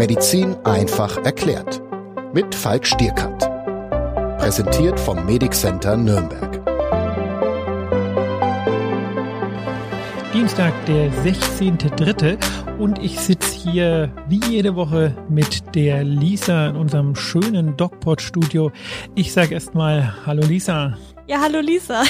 Medizin einfach erklärt. Mit Falk Stierkant. Präsentiert vom Medic Center Nürnberg. Dienstag, der 16.03. und ich sitze hier wie jede Woche mit der Lisa in unserem schönen DocPod-Studio. Ich sage erstmal Hallo Lisa. Ja, hallo Lisa.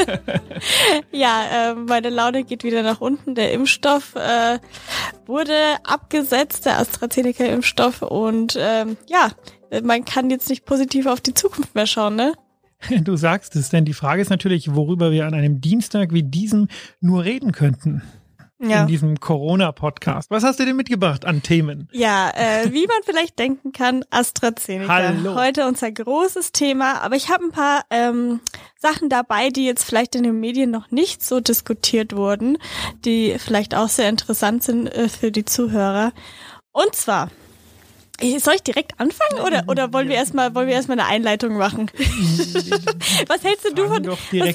Ja, meine Laune geht wieder nach unten. Der Impfstoff wurde abgesetzt, der AstraZeneca-Impfstoff. Und ja, man kann jetzt nicht positiv auf die Zukunft mehr schauen, ne? Du sagst es, denn die Frage ist natürlich, worüber wir an einem Dienstag wie diesem nur reden könnten. Ja. In diesem Corona-Podcast. Was hast du denn mitgebracht an Themen? Ja, wie man vielleicht denken kann, AstraZeneca. Hallo. Heute unser großes Thema. Aber ich habe ein paar Sachen dabei, die jetzt vielleicht in den Medien noch nicht so diskutiert wurden, die vielleicht auch sehr interessant sind für die Zuhörer. Und zwar... Soll ich direkt anfangen oder wollen wir erstmal eine Einleitung machen? Was hältst du von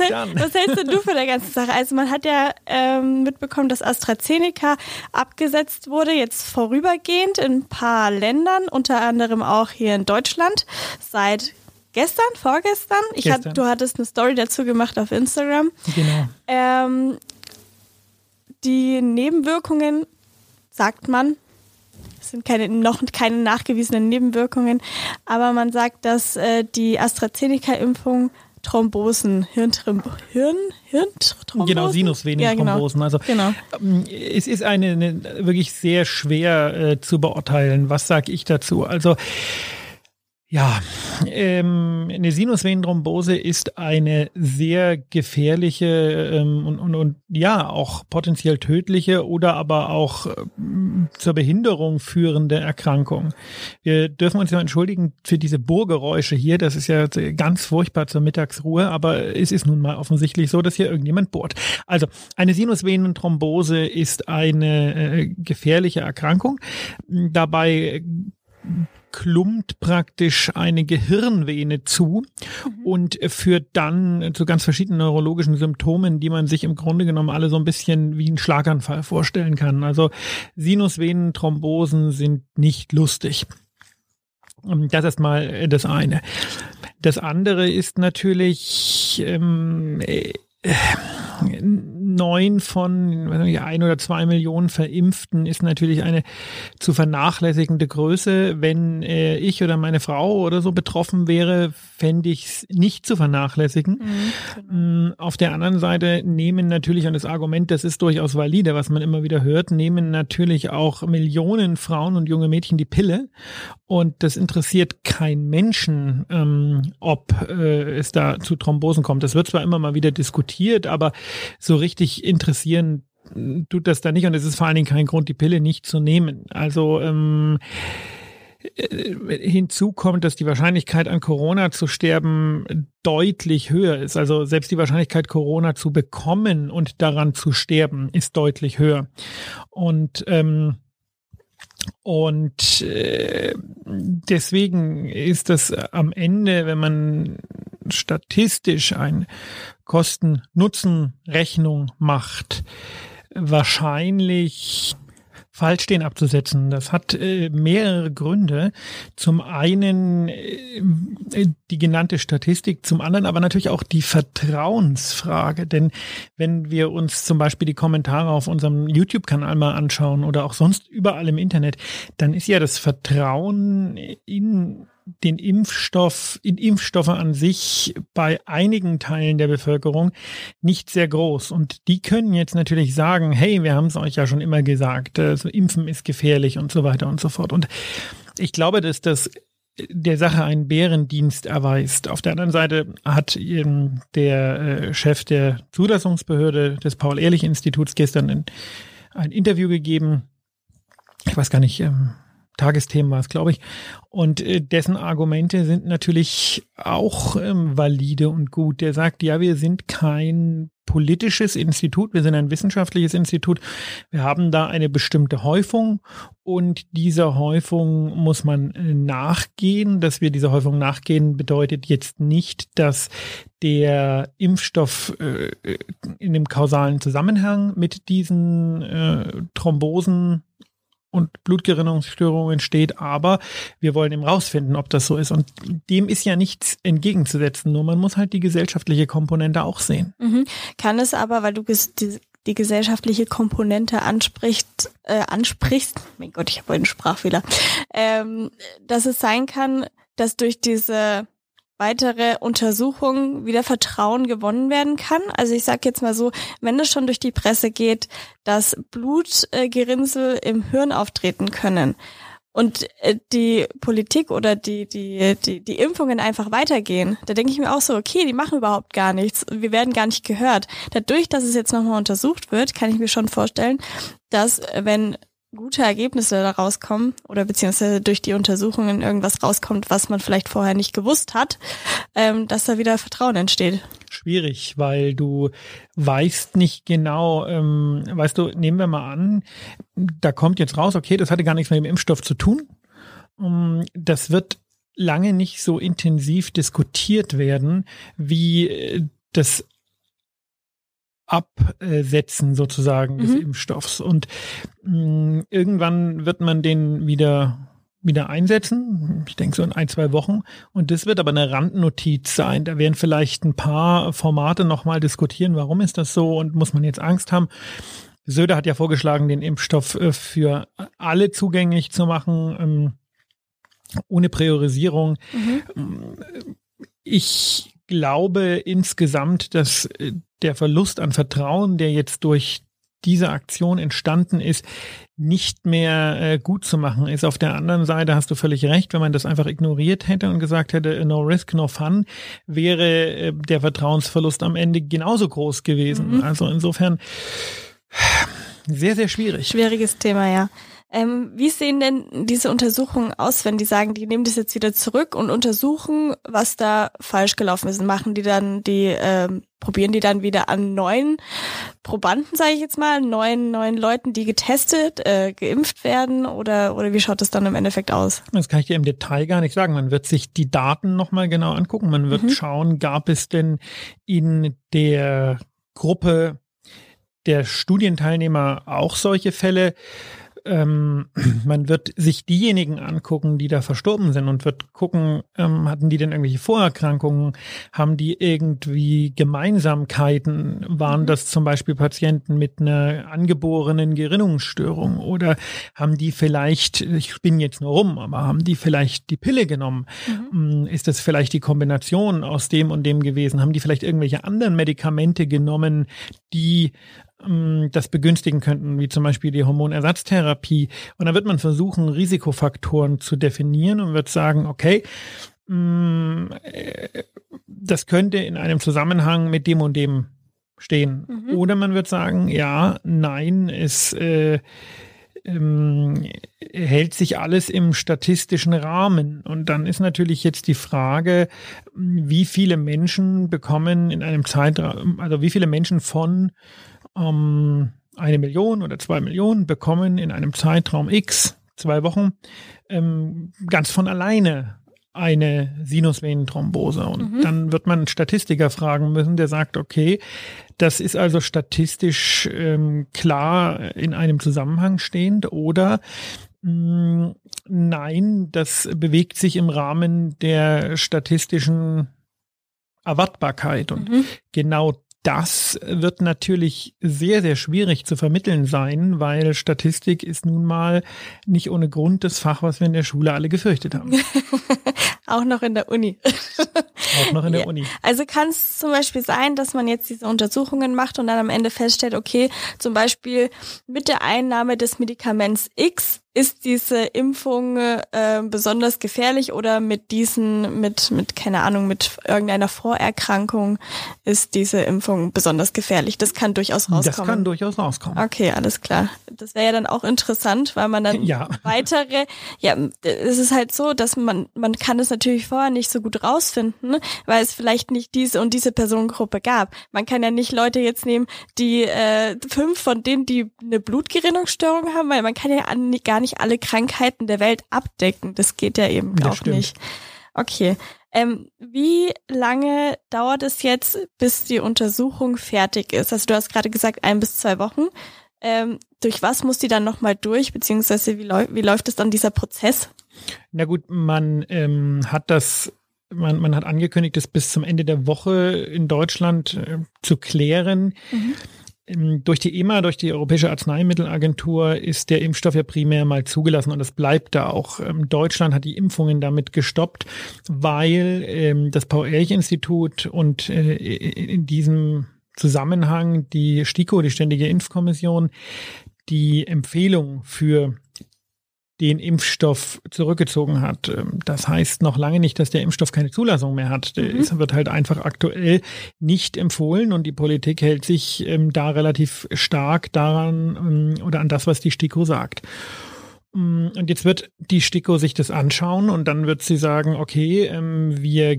der ganzen Sache? Also man hat ja mitbekommen, dass AstraZeneca abgesetzt wurde, jetzt vorübergehend in ein paar Ländern, unter anderem auch hier in Deutschland, seit vorgestern. Du hattest eine Story dazu gemacht auf Instagram. Genau. Die Nebenwirkungen, sagt man, es sind noch keine nachgewiesenen Nebenwirkungen, aber man sagt, dass die AstraZeneca-Impfung Thrombosen, Hirnthrombosen? Genau, Sinusvenenthrombosen. Ja, genau. Es ist eine wirklich sehr schwer zu beurteilen. Was sage ich dazu? Also ja, eine Sinusvenenthrombose ist eine sehr gefährliche und ja auch potenziell tödliche oder aber auch zur Behinderung führende Erkrankung. Wir dürfen uns ja entschuldigen für diese Bohrgeräusche hier. Das ist ja ganz furchtbar zur Mittagsruhe, aber es ist nun mal offensichtlich so, dass hier irgendjemand bohrt. Also eine Sinusvenenthrombose ist eine gefährliche Erkrankung. Dabei klumpt praktisch eine Gehirnvene zu und führt dann zu ganz verschiedenen neurologischen Symptomen, die man sich im Grunde genommen alle so ein bisschen wie einen Schlaganfall vorstellen kann. Also Sinusvenenthrombosen sind nicht lustig. Das ist mal das eine. Das andere ist natürlich 9 von 1 oder 2 Millionen Verimpften ist natürlich eine zu vernachlässigende Größe. Wenn ich oder meine Frau oder so betroffen wäre, fände ich es nicht zu vernachlässigen. Genau. Auf der anderen Seite nehmen natürlich, und das Argument, das ist durchaus valide, was man immer wieder hört, nehmen natürlich auch Millionen Frauen und junge Mädchen die Pille. Und das interessiert keinen Menschen, ob es da zu Thrombosen kommt. Das wird zwar immer mal wieder diskutiert, aber so richtig interessieren tut das da nicht. Und es ist vor allen Dingen kein Grund, die Pille nicht zu nehmen. Also hinzu kommt, dass die Wahrscheinlichkeit an Corona zu sterben deutlich höher ist. Also selbst die Wahrscheinlichkeit, Corona zu bekommen und daran zu sterben, ist deutlich höher. Und deswegen ist das am Ende, wenn man statistisch eine Kosten-Nutzen-Rechnung macht, wahrscheinlich falsch den abzusetzen. Das hat mehrere Gründe. Zum einen die genannte Statistik, zum anderen aber natürlich auch die Vertrauensfrage. Denn wenn wir uns zum Beispiel die Kommentare auf unserem YouTube-Kanal mal anschauen oder auch sonst überall im Internet, dann ist ja das Vertrauen in den Impfstoffe an sich bei einigen Teilen der Bevölkerung nicht sehr groß. Und die können jetzt natürlich sagen, hey, wir haben es euch ja schon immer gesagt, also Impfen ist gefährlich und so weiter und so fort. Und ich glaube, dass das der Sache einen Bärendienst erweist. Auf der anderen Seite hat der Chef der Zulassungsbehörde des Paul-Ehrlich-Instituts gestern ein Interview gegeben. Ich weiß gar nicht, Tagesthemen war es, glaube ich. Und dessen Argumente sind natürlich auch valide und gut. Der sagt, ja, wir sind kein politisches Institut, wir sind ein wissenschaftliches Institut. Wir haben da eine bestimmte Häufung und dieser Häufung muss man nachgehen. Dass wir dieser Häufung nachgehen, bedeutet jetzt nicht, dass der Impfstoff in dem kausalen Zusammenhang mit diesen Thrombosen und Blutgerinnungsstörung entsteht, aber wir wollen eben rausfinden, ob das so ist. Und dem ist ja nichts entgegenzusetzen, nur man muss halt die gesellschaftliche Komponente auch sehen. Kann es aber, weil du die gesellschaftliche Komponente ansprichst, mein Gott, ich habe heute einen Sprachfehler, dass es sein kann, dass durch diese weitere Untersuchung wieder Vertrauen gewonnen werden kann. Also ich sage jetzt mal so, wenn es schon durch die Presse geht, dass Blutgerinnsel im Hirn auftreten können und die Politik oder die Impfungen einfach weitergehen, da denke ich mir auch so, okay, die machen überhaupt gar nichts. Wir werden gar nicht gehört. Dadurch, dass es jetzt nochmal untersucht wird, kann ich mir schon vorstellen, dass wenn gute Ergebnisse da rauskommen oder beziehungsweise durch die Untersuchungen irgendwas rauskommt, was man vielleicht vorher nicht gewusst hat, dass da wieder Vertrauen entsteht. Schwierig, weil du weißt nicht genau, nehmen wir mal an, da kommt jetzt raus, okay, das hatte gar nichts mit dem Impfstoff zu tun. Das wird lange nicht so intensiv diskutiert werden, wie das Absetzen sozusagen des Impfstoffs. Und irgendwann wird man den wieder einsetzen. Ich denke so in 1-2 Wochen. Und das wird aber eine Randnotiz sein. Da werden vielleicht ein paar Formate nochmal diskutieren, warum ist das so und muss man jetzt Angst haben. Söder hat ja vorgeschlagen, den Impfstoff für alle zugänglich zu machen, ohne Priorisierung. Ich glaube insgesamt, dass der Verlust an Vertrauen, der jetzt durch diese Aktion entstanden ist, nicht mehr gut zu machen ist. Auf der anderen Seite hast du völlig recht, wenn man das einfach ignoriert hätte und gesagt hätte, no risk, no fun, wäre der Vertrauensverlust am Ende genauso groß gewesen. Also insofern sehr, sehr schwierig. Schwieriges Thema, ja. Wie sehen denn diese Untersuchungen aus, wenn die sagen, die nehmen das jetzt wieder zurück und untersuchen, was da falsch gelaufen ist? Machen die dann probieren die dann wieder an neuen Probanden, sage ich jetzt mal, neuen Leuten, die getestet, geimpft werden oder wie schaut das dann im Endeffekt aus? Das kann ich dir im Detail gar nicht sagen. Man wird sich die Daten nochmal genau angucken. Man wird schauen, gab es denn in der Gruppe der Studienteilnehmer auch solche Fälle? Man wird sich diejenigen angucken, die da verstorben sind und wird gucken, hatten die denn irgendwelche Vorerkrankungen, haben die irgendwie Gemeinsamkeiten, waren das zum Beispiel Patienten mit einer angeborenen Gerinnungsstörung oder haben die vielleicht, ich spinne jetzt nur rum, aber haben die vielleicht die Pille genommen? Ist das vielleicht die Kombination aus dem und dem gewesen? Haben die vielleicht irgendwelche anderen Medikamente genommen, die das begünstigen könnten, wie zum Beispiel die Hormonersatztherapie. Und da wird man versuchen, Risikofaktoren zu definieren und wird sagen, okay, das könnte in einem Zusammenhang mit dem und dem stehen. Oder man wird sagen, ja, nein, es hält sich alles im statistischen Rahmen. Und dann ist natürlich jetzt die Frage, wie viele Menschen bekommen in einem Zeitraum, also wie viele Menschen von 1 Million oder 2 Millionen bekommen in einem Zeitraum X, 2 Wochen, ganz von alleine eine Sinusvenenthrombose. Und dann wird man einen Statistiker fragen müssen, der sagt, okay, das ist also statistisch klar in einem Zusammenhang stehend oder nein, das bewegt sich im Rahmen der statistischen Erwartbarkeit. Und genau das wird natürlich sehr, sehr schwierig zu vermitteln sein, weil Statistik ist nun mal nicht ohne Grund das Fach, was wir in der Schule alle gefürchtet haben. Auch noch in der Uni. Auch noch in der Uni. Also kann es zum Beispiel sein, dass man jetzt diese Untersuchungen macht und dann am Ende feststellt, okay, zum Beispiel mit der Einnahme des Medikaments X ist diese Impfung besonders gefährlich oder mit keine Ahnung, mit irgendeiner Vorerkrankung ist diese Impfung besonders gefährlich. Das kann durchaus rauskommen. Das kann durchaus rauskommen. Okay, alles klar. Das wäre ja dann auch interessant, weil man dann es ist halt so, dass man kann es natürlich vorher nicht so gut rausfinden, weil es vielleicht nicht diese und diese Personengruppe gab. Man kann ja nicht Leute jetzt nehmen, die 5 von denen, die eine Blutgerinnungsstörung haben, weil man kann ja gar nicht alle Krankheiten der Welt abdecken. Das geht ja eben das auch stimmt. nicht. Okay. Wie lange dauert es jetzt, bis die Untersuchung fertig ist? Also du hast gerade gesagt 1 bis 2 Wochen. Durch was muss die dann nochmal durch, beziehungsweise wie läuft es dann dieser Prozess? Na gut, man hat angekündigt, das bis zum Ende der Woche in Deutschland zu klären. Durch die EMA, durch die Europäische Arzneimittelagentur, ist der Impfstoff ja primär mal zugelassen und das bleibt da auch. Deutschland hat die Impfungen damit gestoppt, weil das Paul-Ehrlich-Institut und in diesem Zusammenhang die STIKO, die Ständige Impfkommission, die Empfehlung für den Impfstoff zurückgezogen hat. Das heißt noch lange nicht, dass der Impfstoff keine Zulassung mehr hat. Es wird halt einfach aktuell nicht empfohlen und die Politik hält sich da relativ stark daran oder an das, was die STIKO sagt. Und jetzt wird die STIKO sich das anschauen und dann wird sie sagen, okay, wir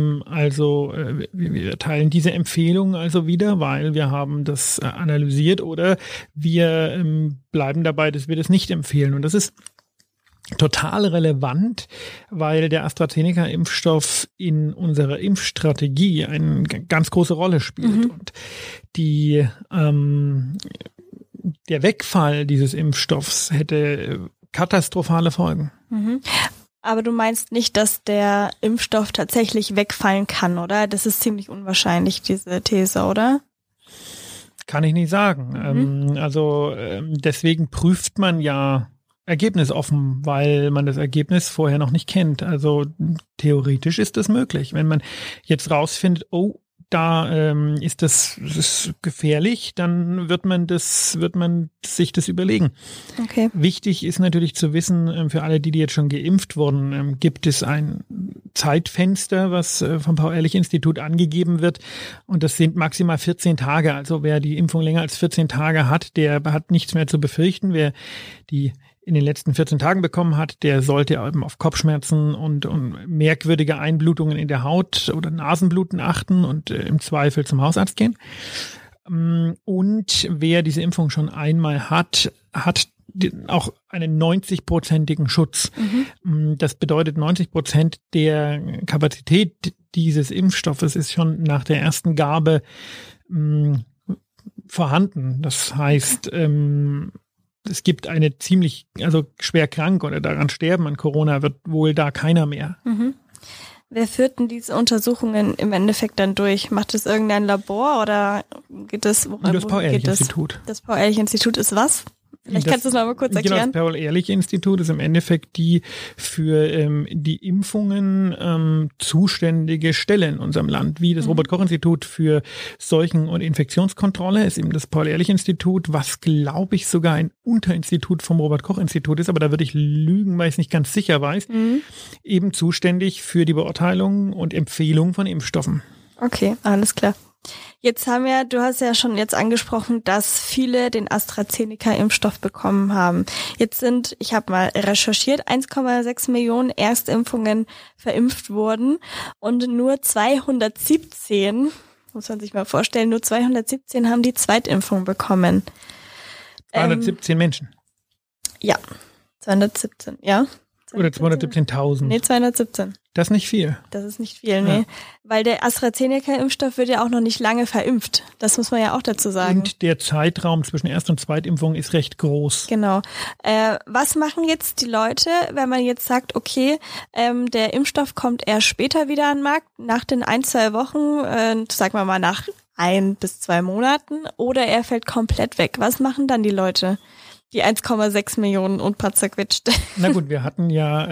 teilen diese Empfehlung also wieder, weil wir haben das analysiert, oder wir bleiben dabei, dass wir das nicht empfehlen. Und das ist total relevant, weil der AstraZeneca-Impfstoff in unserer Impfstrategie eine ganz große Rolle spielt. Und der Wegfall dieses Impfstoffs hätte katastrophale Folgen. Aber du meinst nicht, dass der Impfstoff tatsächlich wegfallen kann, oder? Das ist ziemlich unwahrscheinlich, diese These, oder? Kann ich nicht sagen. Deswegen prüft man ja ergebnisoffen, weil man das Ergebnis vorher noch nicht kennt. Also theoretisch ist das möglich. Wenn man jetzt rausfindet, da ist das gefährlich, dann wird man sich das überlegen. Okay. Wichtig ist natürlich zu wissen, für alle, die jetzt schon geimpft wurden, gibt es ein Zeitfenster, was vom Paul-Ehrlich-Institut angegeben wird. Und das sind maximal 14 Tage. Also wer die Impfung länger als 14 Tage hat, der hat nichts mehr zu befürchten. Wer die in den letzten 14 Tagen bekommen hat, der sollte eben auf Kopfschmerzen und merkwürdige Einblutungen in der Haut oder Nasenbluten achten und im Zweifel zum Hausarzt gehen. Und wer diese Impfung schon einmal hat auch einen 90-prozentigen Schutz. Das bedeutet, 90% der Kapazität dieses Impfstoffes ist schon nach der ersten Gabe vorhanden. Das heißt, es gibt eine schwer krank oder daran sterben an Corona wird wohl da keiner mehr. Wer führt denn diese Untersuchungen im Endeffekt dann durch? Macht das irgendein Labor oder geht das? Das Paul-Ehrlich-Institut. Das Paul-Ehrlich-Institut ist was? Vielleicht kannst du es noch mal kurz erklären. Genau, das Paul-Ehrlich-Institut ist im Endeffekt die für die Impfungen zuständige Stelle in unserem Land. Wie das Robert-Koch-Institut für Seuchen- und Infektionskontrolle ist eben das Paul-Ehrlich-Institut, was, glaube ich, sogar ein Unterinstitut vom Robert-Koch-Institut ist, aber da würde ich lügen, weil ich es nicht ganz sicher weiß, eben zuständig für die Beurteilung und Empfehlung von Impfstoffen. Okay, alles klar. Du hast ja schon jetzt angesprochen, dass viele den AstraZeneca-Impfstoff bekommen haben. Ich habe mal recherchiert, 1,6 Millionen Erstimpfungen verimpft wurden und nur 217, muss man sich mal vorstellen, nur 217 haben die Zweitimpfung bekommen. 217 Menschen? Ja, 217, ja. Oder 217.000? Nee, 217. Das ist nicht viel. Das ist nicht viel, nee. Ja. Weil der AstraZeneca-Impfstoff wird ja auch noch nicht lange verimpft. Das muss man ja auch dazu sagen. Und der Zeitraum zwischen Erst- und Zweitimpfung ist recht groß. Genau. Was machen jetzt die Leute, wenn man jetzt sagt, okay, der Impfstoff kommt erst später wieder an den Markt, nach den 1-2 Wochen, sagen wir mal nach 1 bis 2 Monaten, oder er fällt komplett weg. Was machen dann die Leute? Die 1,6 Millionen und paar zerquetscht. Na gut, wir hatten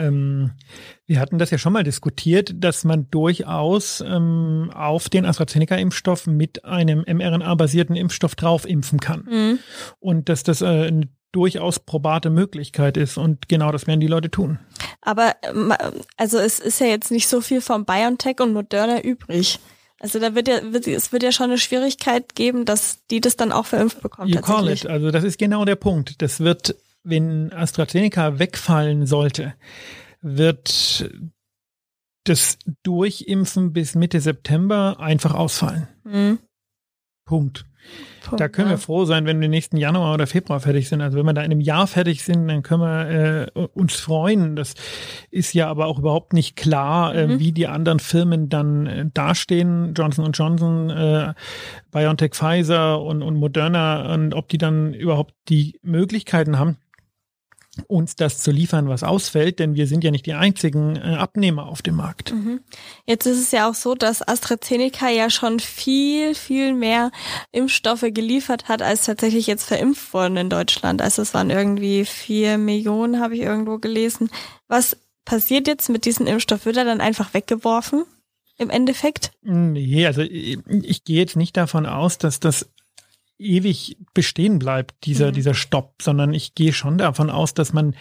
das ja schon mal diskutiert, dass man durchaus auf den AstraZeneca-Impfstoff mit einem mRNA-basierten Impfstoff drauf impfen kann. Und dass das eine durchaus probate Möglichkeit ist. Und genau das werden die Leute tun. Aber also es ist ja jetzt nicht so viel von BioNTech und Moderna übrig. Also es wird ja schon eine Schwierigkeit geben, dass die das dann auch verimpft bekommen. You call it. Also das ist genau der Punkt. Das wird, wenn AstraZeneca wegfallen sollte, wird das Durchimpfen bis Mitte September einfach ausfallen. Punkt. Da können wir froh sein, wenn wir nächsten Januar oder Februar fertig sind. Also wenn wir da in einem Jahr fertig sind, dann können wir uns freuen. Das ist ja aber auch überhaupt nicht klar, wie die anderen Firmen dann dastehen. Johnson & Johnson, BioNTech, Pfizer und Moderna, und ob die dann überhaupt die Möglichkeiten haben, uns das zu liefern, was ausfällt, denn wir sind ja nicht die einzigen Abnehmer auf dem Markt. Jetzt ist es ja auch so, dass AstraZeneca ja schon viel, viel mehr Impfstoffe geliefert hat, als tatsächlich jetzt verimpft wurden in Deutschland. Also es waren irgendwie 4 Millionen, habe ich irgendwo gelesen. Was passiert jetzt mit diesem Impfstoff? Wird er dann einfach weggeworfen im Endeffekt? Nee, also ich gehe jetzt nicht davon aus, dass das ewig bestehen bleibt, dieser Stopp, sondern ich gehe schon davon aus, dass man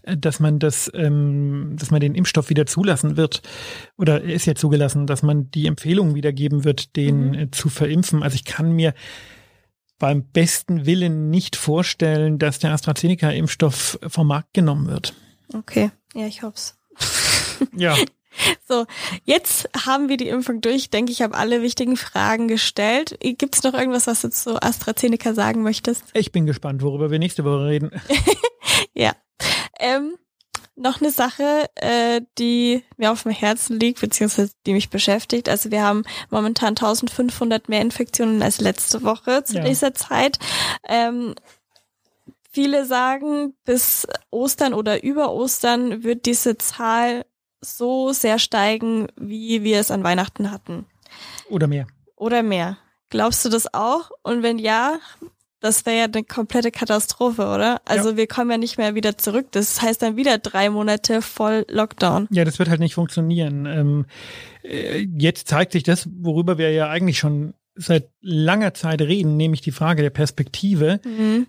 den Impfstoff wieder zulassen wird, oder er ist ja zugelassen, dass man die Empfehlung wiedergeben wird, den zu verimpfen. Also ich kann mir beim besten Willen nicht vorstellen, dass der AstraZeneca-Impfstoff vom Markt genommen wird. Okay, ja, ich hoff's. Ja. So, jetzt haben wir die Impfung durch. Ich denke, ich habe alle wichtigen Fragen gestellt. Gibt es noch irgendwas, was du zu AstraZeneca sagen möchtest? Ich bin gespannt, worüber wir nächste Woche reden. Ja. Noch eine Sache, die mir auf dem Herzen liegt, beziehungsweise die mich beschäftigt. Also wir haben momentan 1500 mehr Infektionen als letzte Woche zu dieser Zeit. Viele sagen, bis Ostern oder über Ostern wird diese Zahl so sehr steigen, wie wir es an Weihnachten hatten. Oder mehr. Oder mehr. Glaubst du das auch? Und wenn ja, das wäre ja eine komplette Katastrophe, oder? Also wir kommen ja nicht mehr wieder zurück. Das heißt dann wieder 3 Monate voll Lockdown. Ja, das wird halt nicht funktionieren. Jetzt zeigt sich das, worüber wir ja eigentlich schon seit langer Zeit reden, nämlich die Frage der Perspektive.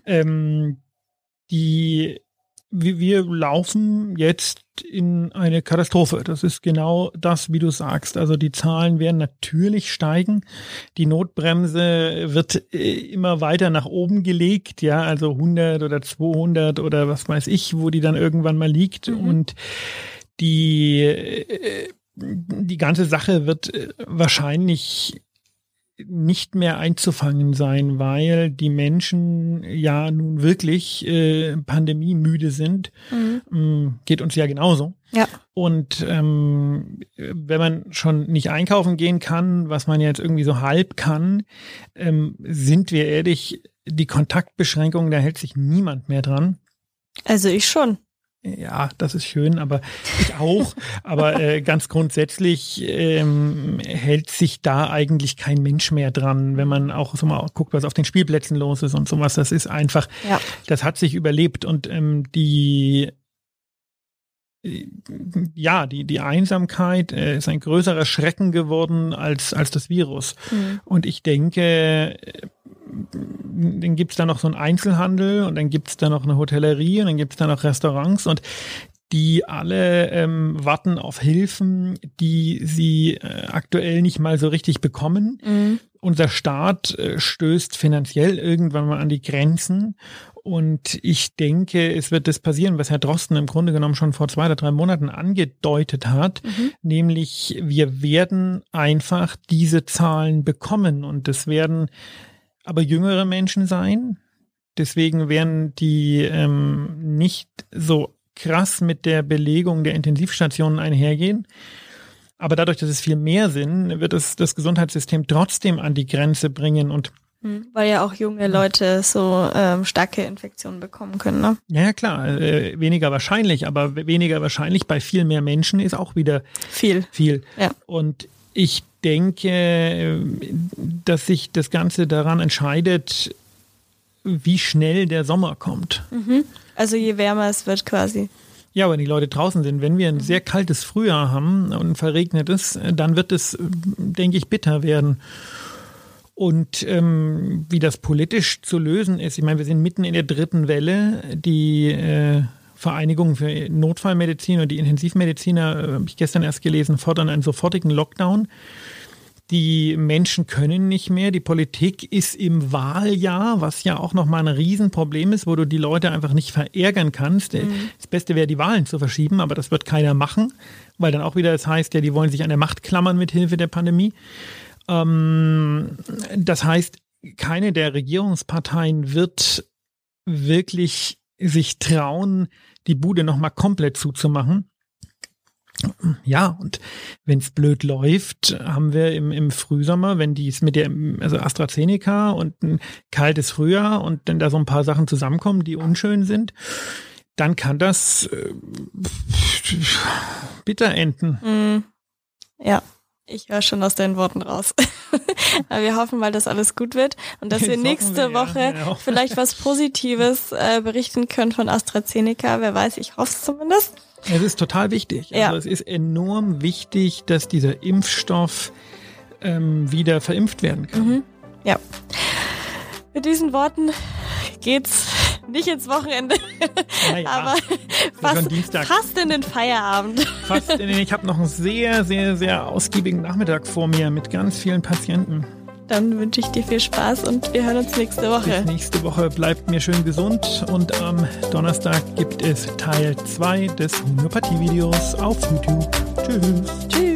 Wir laufen jetzt in eine Katastrophe. Das ist genau das, wie du sagst. Also die Zahlen werden natürlich steigen. Die Notbremse wird immer weiter nach oben gelegt. Ja, also 100 oder 200 oder was weiß ich, wo die dann irgendwann mal liegt. Und die ganze Sache wird wahrscheinlich nicht mehr einzufangen sein, weil die Menschen ja nun wirklich pandemiemüde sind. Geht uns ja genauso. Ja. Und wenn man schon nicht einkaufen gehen kann, was man jetzt irgendwie so halb kann, sind wir ehrlich, die Kontaktbeschränkungen, da hält sich niemand mehr dran. Also ich schon. Ja, das ist schön, aber ich auch. Aber ganz grundsätzlich hält sich da eigentlich kein Mensch mehr dran, wenn man auch so mal guckt, was auf den Spielplätzen los ist und sowas. Das ist einfach, das hat sich überlebt. Und die Einsamkeit ist ein größerer Schrecken geworden als das Virus. Und ich denke, dann gibt's da noch so einen Einzelhandel und dann gibt's da noch eine Hotellerie und dann gibt's da noch Restaurants und die alle warten auf Hilfen, die sie aktuell nicht mal so richtig bekommen. Unser Staat stößt finanziell irgendwann mal an die Grenzen. Und ich denke, es wird das passieren, was Herr Drosten im Grunde genommen schon vor 2 oder 3 Monaten angedeutet hat, nämlich wir werden einfach diese Zahlen bekommen und das werden aber jüngere Menschen sein. Deswegen werden die nicht so krass mit der Belegung der Intensivstationen einhergehen. Aber dadurch, dass es viel mehr sind, wird es das Gesundheitssystem trotzdem an die Grenze bringen und weil ja auch junge Leute so starke Infektionen bekommen können, ne? Ja, klar, weniger wahrscheinlich, aber weniger wahrscheinlich bei viel mehr Menschen ist auch wieder viel. Ja. Und ich denke, dass sich das Ganze daran entscheidet, wie schnell der Sommer kommt. Also je wärmer es wird quasi. Ja, wenn die Leute draußen sind. Wenn wir ein sehr kaltes Frühjahr haben und ein verregnetes, dann wird es, denke ich, bitter werden. Und wie das politisch zu lösen ist, ich meine, wir sind mitten in der 3. Welle, die Vereinigung für Notfallmedizin und die Intensivmediziner, habe ich gestern erst gelesen, fordern einen sofortigen Lockdown. Die Menschen können nicht mehr. Die Politik ist im Wahljahr, was ja auch nochmal ein Riesenproblem ist, wo du die Leute einfach nicht verärgern kannst. Das Beste wäre, die Wahlen zu verschieben, aber das wird keiner machen, weil dann auch wieder das heißt, ja, die wollen sich an der Macht klammern mit Hilfe der Pandemie. Das heißt, keine der Regierungsparteien wird wirklich sich trauen, die Bude nochmal komplett zuzumachen. Ja, und wenn es blöd läuft, haben wir im Frühsommer, wenn dies mit also AstraZeneca und ein kaltes Frühjahr und dann da so ein paar Sachen zusammenkommen, die unschön sind, dann kann das bitter enden. Ja, ich höre schon aus deinen Worten raus. Aber wir hoffen mal, dass alles gut wird und dass wir nächste Woche vielleicht was Positives berichten können von AstraZeneca. Wer weiß, ich hoffe es zumindest. Es ist total wichtig. Ja. Also es ist enorm wichtig, dass dieser Impfstoff wieder verimpft werden kann. Ja. Mit diesen Worten geht's nicht ins Wochenende, aber fast in den Feierabend. Ich habe noch einen sehr, sehr, sehr ausgiebigen Nachmittag vor mir mit ganz vielen Patienten. Dann wünsche ich dir viel Spaß und wir hören uns nächste Woche. Bis nächste Woche. Bleibt mir schön gesund und am Donnerstag gibt es Teil 2 des Homöopathie-Videos auf YouTube. Tschüss. Tschüss.